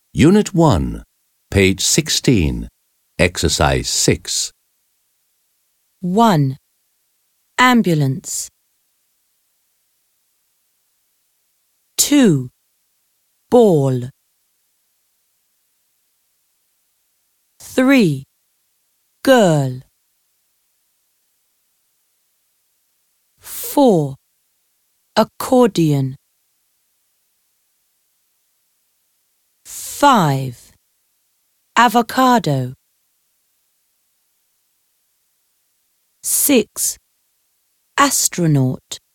Unit 1, page 16, exercise 6. 1. Ambulance. 2. Ball. 3. Girl. 4. Accordion. 5. Avocado. 6. Astronaut.